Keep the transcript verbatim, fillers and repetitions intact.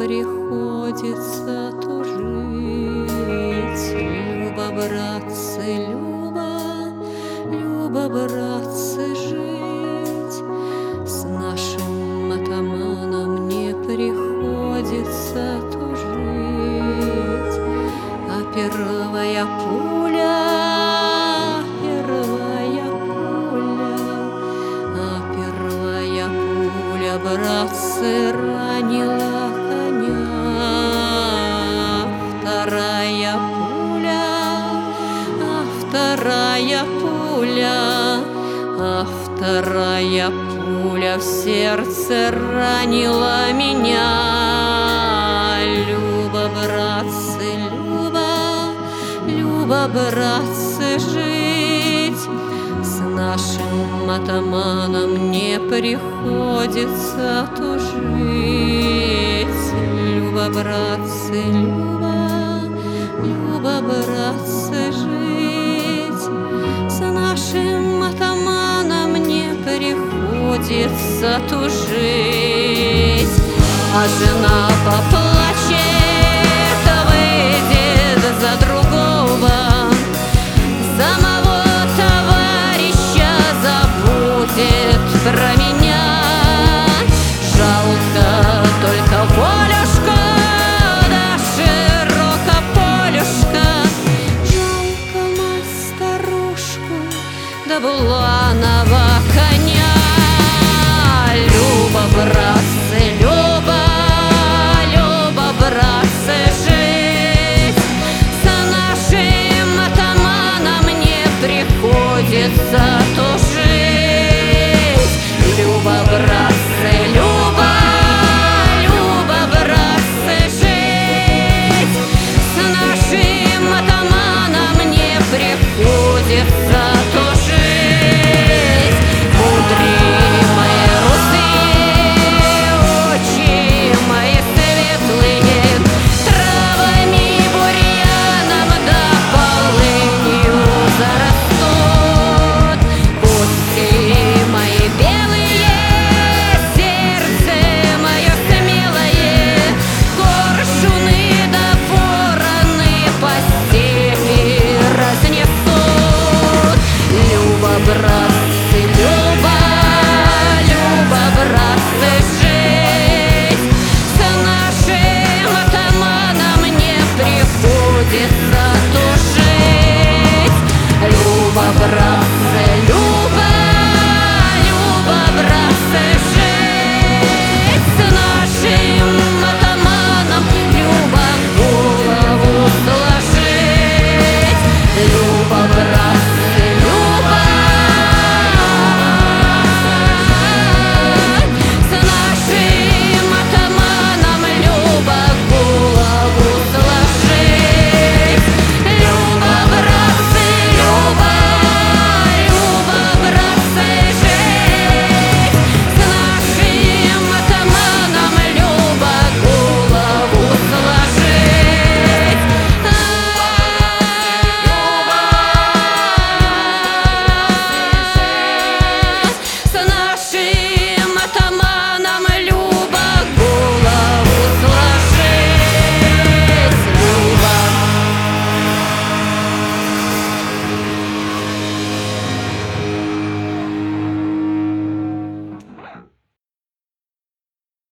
приходится тужить. Люба, братцы, Люба, Люба, братцы, жить. С нашим атаманом не приходится тужить. А первая пуля, первая пуля, а первая пуля, братцы, ранила коня. Вторая пуля, а вторая пуля, а вторая пуля в сердце ранила меня. Люба, братцы, Люба, Люба, братцы, жить. С нашим атаманом не приходится тужить. Люба, братцы, Люба, Люба, братцы, жить. С нашим атаманом не приходится тужить. А жена попала